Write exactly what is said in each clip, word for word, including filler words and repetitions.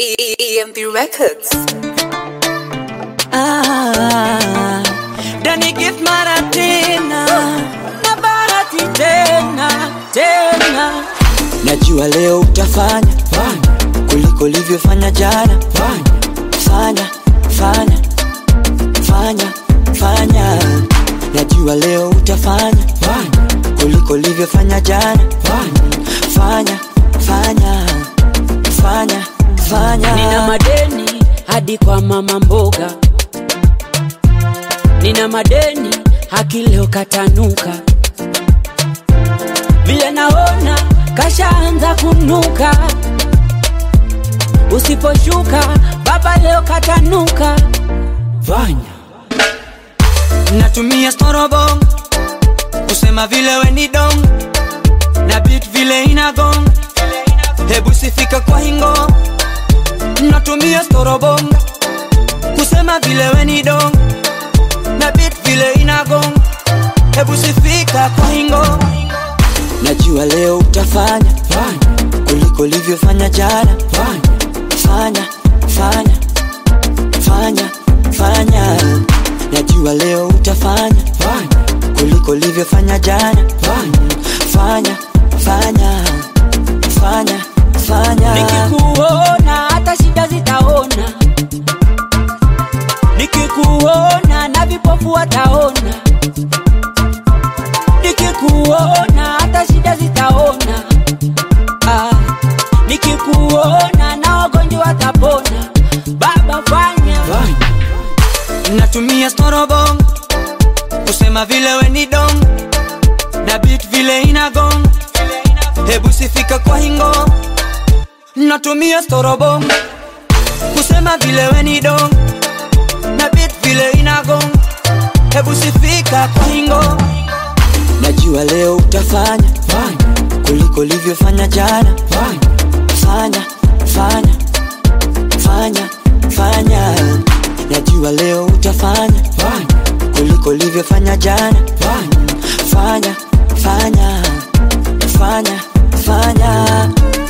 E M P Records. Ah, Dani gift mara tena, na bahati tena, tena. Najua leo utafanya fanya kuliko ulivyofanya jana. Fanya, fanya, fanya, fanya. Najua leo utafanya fanya kuliko ulivyofanya jana. Fanya, fanya, fanya, fanya. Nina madeni hadi kwa mama mboga, nina madeni haki leo katanuka, vile naona kashaanza kunuka. Usiposhuka baba leo katanuka. Fanya. Natumia storobong kusema vile we ni dong, na beat vile inagong, hebu sifika kwa hingo. Natumia storobong kusema vile we ni dong, na beat vile inagong, hebu sifika kwa hingo. Najua leo utafanya fanya kuliko ulivyofanya jana. Fanya, fanya, fanya, fanya. Najua leo utafanya fanya kuliko ulivyofanya jana. Fanya, fanya, fanya, fanya. Nikikuona hata shida zitaona, nikikuona na vipofu wataona, nikikuona hata shida zitaona. Ah, nikikuona na wagonjwa watapona. Baba fanya, fanya. Natumia storobong kusema vile we ni dong, na beat vile inagong, hebu sifika kwa hingo. Natumia storobong kusema vile we ni dong, na beat vile inagong, hebu sifika kwa hingo. Najua leo utafanya fanya kuliko ulivyofanya jana. Fanya, fanya, fanya, fanya. Najua leo utafanya fanya kuliko ulivyofanya jana. Fanya, fanya, fanya, fanya.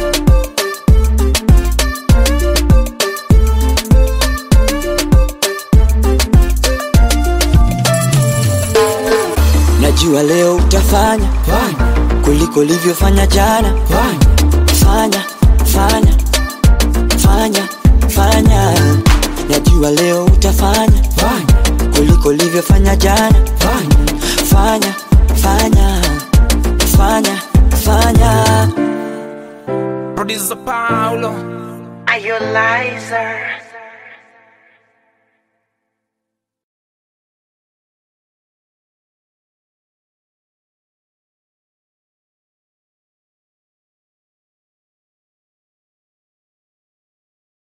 Najua leo utafanya fanya kuliko ulivyofanya jana. Fanya, fanya, fanya, fanya. Najua leo utafanya fanya kuliko ulivyofanya jana. Fanya, fanya, fanya, fanya. Producer Paulo, Are you liar?